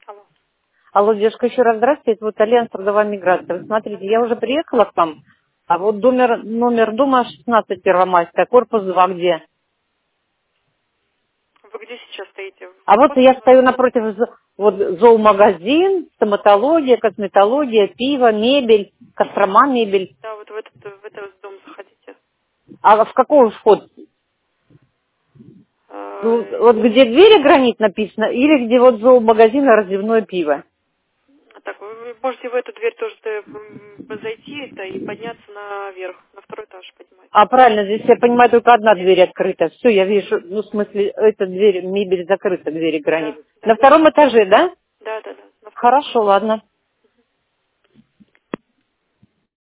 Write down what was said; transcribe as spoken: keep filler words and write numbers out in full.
Алло. Алло, девушка, еще раз здравствуйте. Вот Альянс трудовая миграция. Вы смотрите, я уже приехала к вам, а вот номер, номер дома шестнадцать Первомайская, корпус два где? Вы где сейчас стоите? А вот Вход? я стою напротив зо- вот, зоомагазин, стоматология, косметология, пиво, мебель, Кострома мебель. Да, вот в этот, в этот дом заходите. А в какой вход? Ну, Э, вот где двери гранит написано, или где вот зоомагазин и разливное пиво? Так, вы вы можете в эту дверь тоже э, м, зайти это, и подняться наверх, на второй этаж поднимайтесь. А правильно, здесь, я понимаю, только одна Здесь? дверь открыта. Все, я вижу, ну, в смысле, эта дверь, мебель закрыта, двери Да, гранит. да, На да. втором этаже, да? Да, да, да, на втором. Хорошо, ладно.